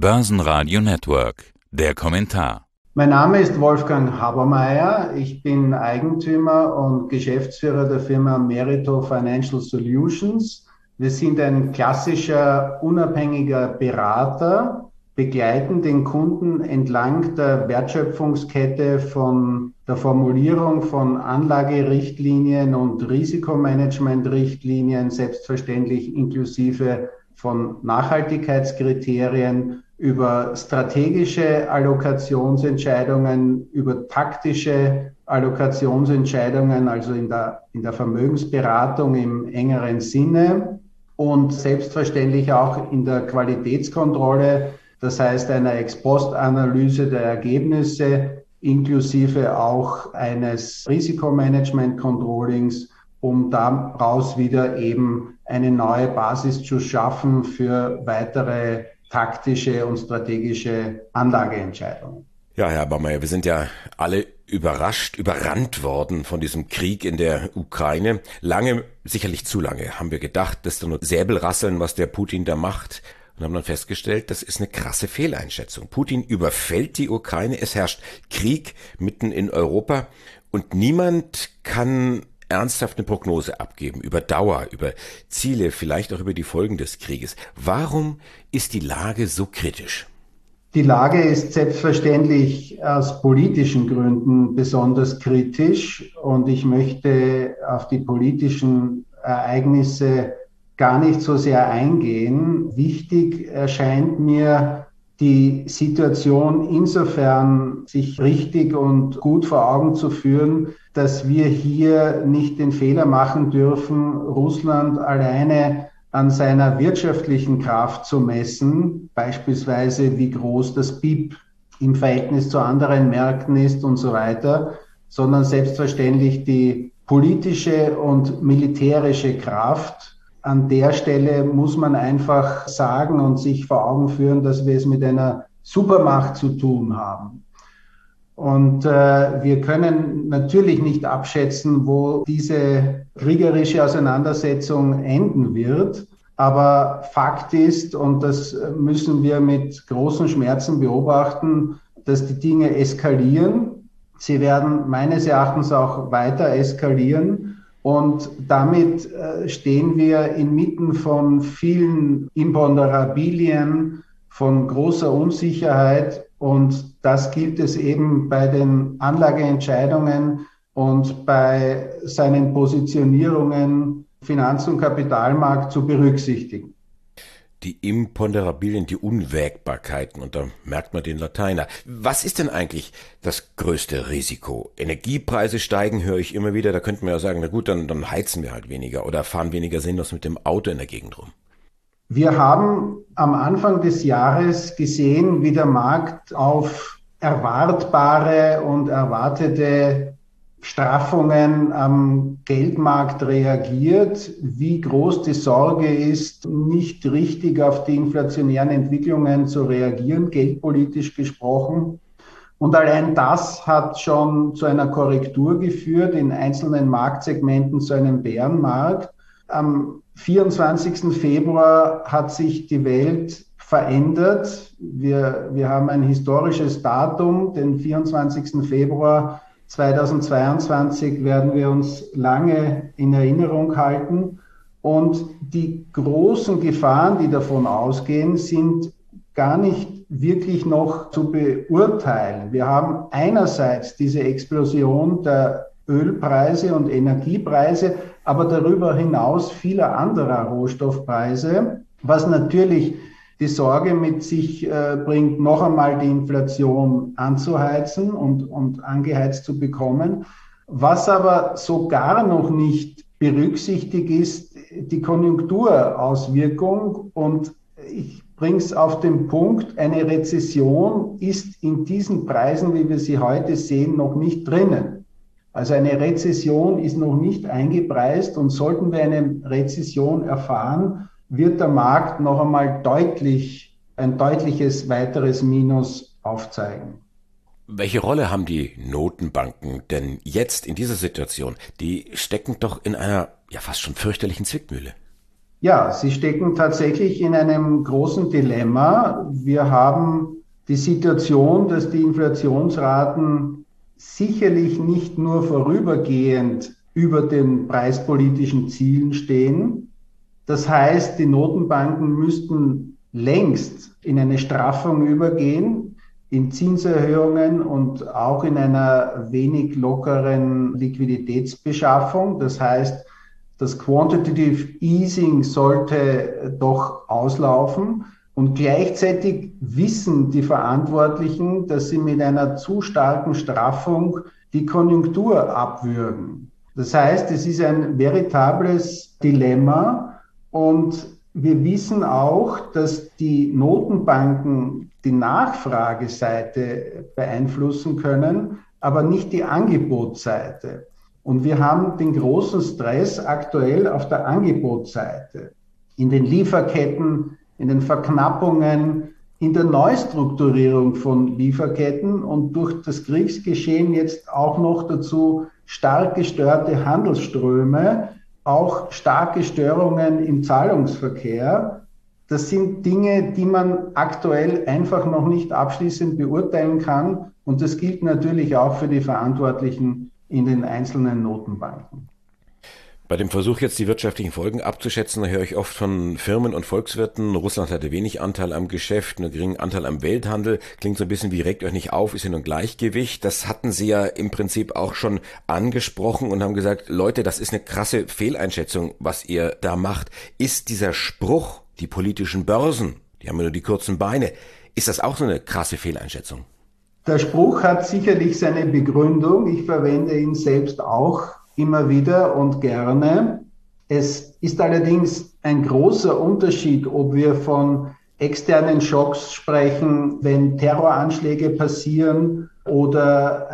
Börsenradio Network. Der Kommentar. Mein Name ist Wolfgang Habermayr. Ich bin Eigentümer und Geschäftsführer der Firma Merito Financial Solutions. Wir sind ein klassischer, unabhängiger Berater, begleiten den Kunden entlang der Wertschöpfungskette von der Formulierung von Anlagerichtlinien und Risikomanagementrichtlinien, selbstverständlich inklusive von Nachhaltigkeitskriterien, über strategische Allokationsentscheidungen, über taktische Allokationsentscheidungen, also in der Vermögensberatung im engeren Sinne und selbstverständlich auch in der Qualitätskontrolle, das heißt einer Ex-Post-Analyse der Ergebnisse, inklusive auch eines Risikomanagement-Controllings, um daraus wieder eben eine neue Basis zu schaffen für weitere taktische und strategische Anlageentscheidungen. Ja, Herr Habermayr, wir sind ja alle überrannt worden von diesem Krieg in der Ukraine. Lange, sicherlich zu lange, haben wir gedacht, das ist doch nur Säbelrasseln, was der Putin da macht. Und haben dann festgestellt, das ist eine krasse Fehleinschätzung. Putin überfällt die Ukraine, es herrscht Krieg mitten in Europa und niemand kann ernsthaft eine Prognose abgeben über Dauer, über Ziele, vielleicht auch über die Folgen des Krieges. Warum ist die Lage so kritisch? Die Lage ist selbstverständlich aus politischen Gründen besonders kritisch und ich möchte auf die politischen Ereignisse gar nicht so sehr eingehen. Wichtig erscheint mir, die Situation insofern sich richtig und gut vor Augen zu führen, dass wir hier nicht den Fehler machen dürfen, Russland alleine an seiner wirtschaftlichen Kraft zu messen, beispielsweise wie groß das BIP im Verhältnis zu anderen Märkten ist und so weiter, sondern selbstverständlich die politische und militärische Kraft. An der Stelle muss man einfach sagen und sich vor Augen führen, dass wir es mit einer Supermacht zu tun haben. Und wir können natürlich nicht abschätzen, wo diese kriegerische Auseinandersetzung enden wird. Aber Fakt ist, und das müssen wir mit großen Schmerzen beobachten, dass die Dinge eskalieren. Sie werden meines Erachtens auch weiter eskalieren. Und damit stehen wir inmitten von vielen Imponderabilien, von großer Unsicherheit. Und das gilt es eben bei den Anlageentscheidungen und bei seinen Positionierungen Finanz- und Kapitalmarkt zu berücksichtigen. Die Imponderabilien, die Unwägbarkeiten, und da merkt man den Lateiner. Was ist denn eigentlich das größte Risiko? Energiepreise steigen, höre ich immer wieder. Da könnten wir ja sagen, na gut, dann heizen wir halt weniger oder fahren weniger sinnlos mit dem Auto in der Gegend rum. Wir haben am Anfang des Jahres gesehen, wie der Markt auf erwartbare und erwartete Straffungen am Geldmarkt reagiert, wie groß die Sorge ist, nicht richtig auf die inflationären Entwicklungen zu reagieren, geldpolitisch gesprochen. Und allein das hat schon zu einer Korrektur geführt, in einzelnen Marktsegmenten zu einem Bärenmarkt. Am 24. Februar hat sich die Welt verändert. Wir haben ein historisches Datum, den 24. Februar 2022 werden wir uns lange in Erinnerung halten. Und die großen Gefahren, die davon ausgehen, sind gar nicht wirklich noch zu beurteilen. Wir haben einerseits diese Explosion der Ölpreise und Energiepreise, aber darüber hinaus vieler anderer Rohstoffpreise, was natürlich die Sorge mit sich bringt, noch einmal die Inflation anzuheizen und angeheizt zu bekommen. Was aber so gar noch nicht berücksichtigt ist, die Konjunkturauswirkung. Und ich bringe es auf den Punkt, eine Rezession ist in diesen Preisen, wie wir sie heute sehen, noch nicht drinnen. Also eine Rezession ist noch nicht eingepreist und sollten wir eine Rezession erfahren, wird der Markt noch einmal ein deutliches weiteres Minus aufzeigen. Welche Rolle haben die Notenbanken denn jetzt in dieser Situation? Die stecken doch in einer ja fast schon fürchterlichen Zwickmühle. Ja, Sie stecken tatsächlich in einem großen Dilemma. Wir haben die Situation, dass die Inflationsraten sicherlich nicht nur vorübergehend über den preispolitischen Zielen stehen. Das heißt, die Notenbanken müssten längst in eine Straffung übergehen, in Zinserhöhungen und auch in einer wenig lockeren Liquiditätsbeschaffung. Das heißt, das Quantitative Easing sollte doch auslaufen. Und gleichzeitig wissen die Verantwortlichen, dass sie mit einer zu starken Straffung die Konjunktur abwürgen. Das heißt, es ist ein veritables Dilemma und wir wissen auch, dass die Notenbanken die Nachfrageseite beeinflussen können, aber nicht die Angebotsseite. Und wir haben den großen Stress aktuell auf der Angebotsseite, in den Lieferketten, in den Verknappungen, in der Neustrukturierung von Lieferketten und durch das Kriegsgeschehen jetzt auch noch dazu stark gestörte Handelsströme, auch starke Störungen im Zahlungsverkehr. Das sind Dinge, die man aktuell einfach noch nicht abschließend beurteilen kann. Und das gilt natürlich auch für die Verantwortlichen in den einzelnen Notenbanken. Bei dem Versuch jetzt die wirtschaftlichen Folgen abzuschätzen, da höre ich oft von Firmen und Volkswirten, Russland hatte wenig Anteil am Geschäft, einen geringen Anteil am Welthandel, klingt so ein bisschen wie regt euch nicht auf, ist ja nur ein Gleichgewicht. Das hatten Sie ja im Prinzip auch schon angesprochen und haben gesagt, Leute, das ist eine krasse Fehleinschätzung, was ihr da macht. Ist dieser Spruch, die politischen Börsen, die haben ja nur die kurzen Beine, ist das auch so eine krasse Fehleinschätzung? Der Spruch hat sicherlich seine Begründung. Ich verwende ihn selbst auch immer wieder und gerne. Es ist allerdings ein großer Unterschied, ob wir von externen Schocks sprechen, wenn Terroranschläge passieren oder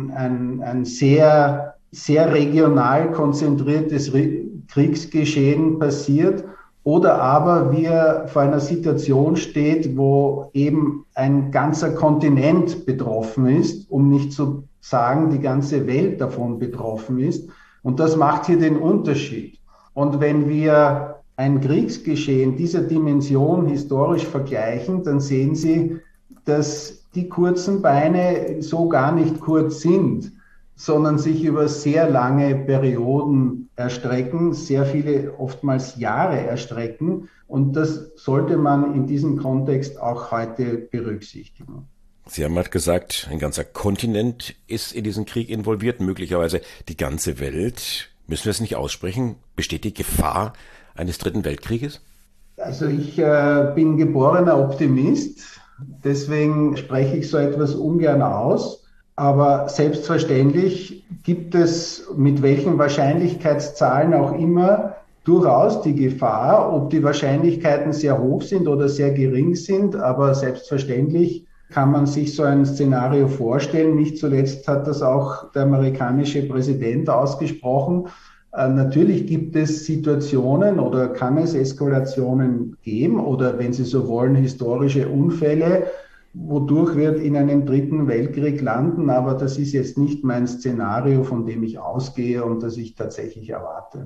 ein sehr, sehr regional konzentriertes Kriegsgeschehen passiert. Oder aber wir vor einer Situation steht, wo eben ein ganzer Kontinent betroffen ist, um nicht zu sagen, die ganze Welt davon betroffen ist. Und das macht hier den Unterschied. Und wenn wir ein Kriegsgeschehen dieser Dimension historisch vergleichen, dann sehen Sie, dass die kurzen Beine so gar nicht kurz sind, sondern sich über sehr lange Perioden erstrecken, sehr viele, oftmals Jahre erstrecken. Und das sollte man in diesem Kontext auch heute berücksichtigen. Sie haben halt gesagt, ein ganzer Kontinent ist in diesen Krieg involviert, möglicherweise die ganze Welt. Müssen wir es nicht aussprechen? Besteht die Gefahr eines dritten Weltkrieges? Also ich bin geborener Optimist, deswegen spreche ich so etwas ungern aus. Aber selbstverständlich gibt es mit welchen Wahrscheinlichkeitszahlen auch immer durchaus die Gefahr, ob die Wahrscheinlichkeiten sehr hoch sind oder sehr gering sind. Aber selbstverständlich kann man sich so ein Szenario vorstellen. Nicht zuletzt hat das auch der amerikanische Präsident ausgesprochen. Natürlich gibt es Situationen oder kann es Eskalationen geben oder, wenn Sie so wollen, historische Unfälle, wodurch wir in einem dritten Weltkrieg landen. Aber das ist jetzt nicht mein Szenario, von dem ich ausgehe und das ich tatsächlich erwarte.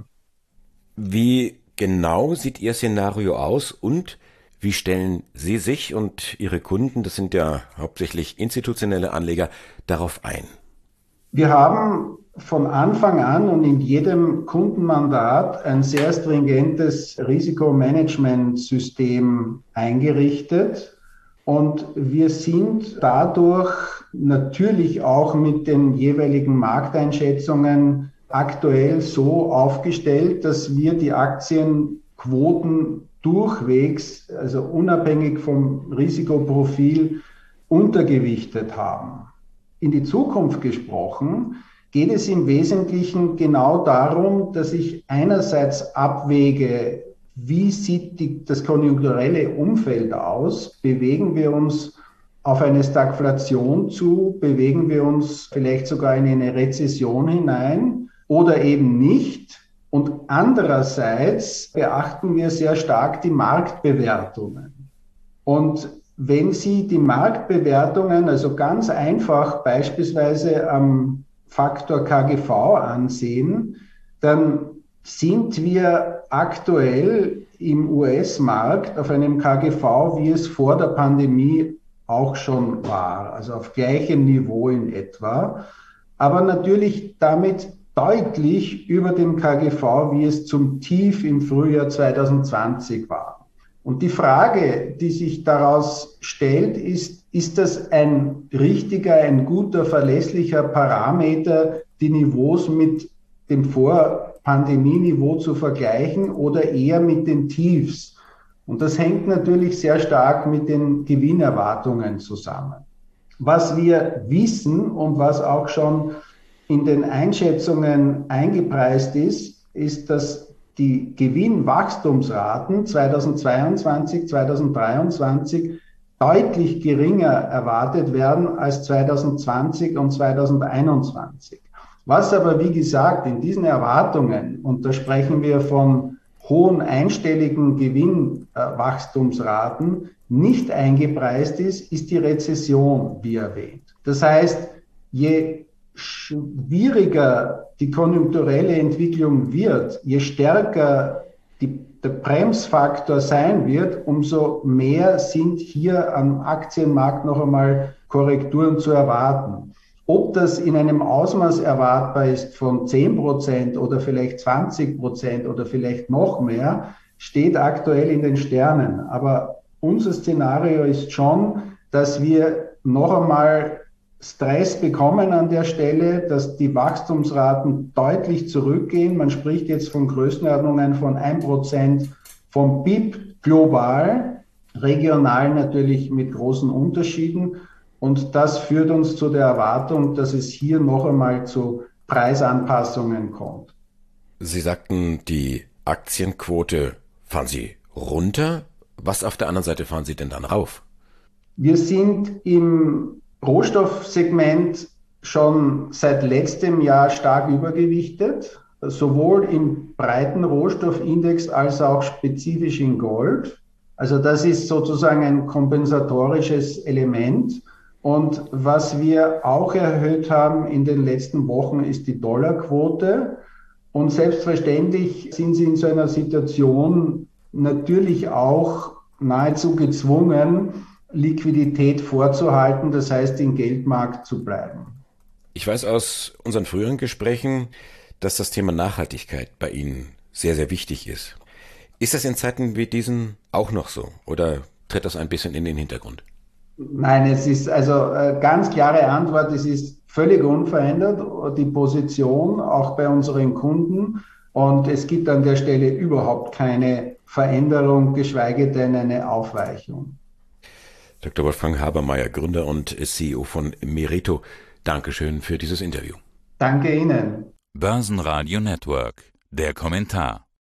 Wie genau sieht Ihr Szenario aus und wie stellen Sie sich und Ihre Kunden, das sind ja hauptsächlich institutionelle Anleger, darauf ein? Wir haben von Anfang an und in jedem Kundenmandat ein sehr stringentes Risikomanagementsystem eingerichtet. Und wir sind dadurch natürlich auch mit den jeweiligen Markteinschätzungen aktuell so aufgestellt, dass wir die Aktienquoten durchwegs, also unabhängig vom Risikoprofil, untergewichtet haben. In die Zukunft gesprochen geht es im Wesentlichen genau darum, dass ich einerseits abwäge, wie sieht das konjunkturelle Umfeld aus? Bewegen wir uns auf eine Stagflation zu? Bewegen wir uns vielleicht sogar in eine Rezession hinein oder eben nicht? Und andererseits beachten wir sehr stark die Marktbewertungen. Und wenn Sie die Marktbewertungen, also ganz einfach beispielsweise am Faktor KGV ansehen, dann sind wir aktuell im US-Markt auf einem KGV, wie es vor der Pandemie auch schon war, also auf gleichem Niveau in etwa, aber natürlich damit deutlich über dem KGV, wie es zum Tief im Frühjahr 2020 war. Und die Frage, die sich daraus stellt, ist das ein richtiger, ein guter, verlässlicher Parameter, die Niveaus mit dem Vor-Pandemie-Niveau zu vergleichen oder eher mit den Tiefs? Und das hängt natürlich sehr stark mit den Gewinnerwartungen zusammen. Was wir wissen und was auch schon in den Einschätzungen eingepreist ist, dass die Gewinnwachstumsraten 2022, 2023 deutlich geringer erwartet werden als 2020 und 2021. Was aber, wie gesagt, in diesen Erwartungen, und da sprechen wir von hohen einstelligen Gewinnwachstumsraten, nicht eingepreist ist die Rezession, wie erwähnt. Das heißt, je schwieriger die konjunkturelle Entwicklung wird, je stärker der Bremsfaktor sein wird, umso mehr sind hier am Aktienmarkt noch einmal Korrekturen zu erwarten. Ob das in einem Ausmaß erwartbar ist von 10% oder vielleicht 20% oder vielleicht noch mehr, steht aktuell in den Sternen. Aber unser Szenario ist schon, dass wir noch einmal Stress bekommen an der Stelle, dass die Wachstumsraten deutlich zurückgehen. Man spricht jetzt von Größenordnungen von 1% vom BIP global, regional natürlich mit großen Unterschieden. Und das führt uns zu der Erwartung, dass es hier noch einmal zu Preisanpassungen kommt. Sie sagten, die Aktienquote fahren Sie runter. Was auf der anderen Seite fahren Sie denn dann rauf? Wir sind im Rohstoffsegment schon seit letztem Jahr stark übergewichtet, sowohl im breiten Rohstoffindex als auch spezifisch in Gold. Also das ist sozusagen ein kompensatorisches Element. Und was wir auch erhöht haben in den letzten Wochen, ist die Dollarquote. Und selbstverständlich sind Sie in so einer Situation natürlich auch nahezu gezwungen, Liquidität vorzuhalten, das heißt, im Geldmarkt zu bleiben. Ich weiß aus unseren früheren Gesprächen, dass das Thema Nachhaltigkeit bei Ihnen sehr, sehr wichtig ist. Ist das in Zeiten wie diesen auch noch so oder tritt das ein bisschen in den Hintergrund? Nein, es ist also ganz klare Antwort, es ist völlig unverändert, die Position auch bei unseren Kunden, und es gibt an der Stelle überhaupt keine Veränderung, geschweige denn eine Aufweichung. Dr. Wolfgang Habermayr, Gründer und CEO von Merito, Dankeschön für dieses Interview. Danke Ihnen. Börsenradio Network. Der Kommentar.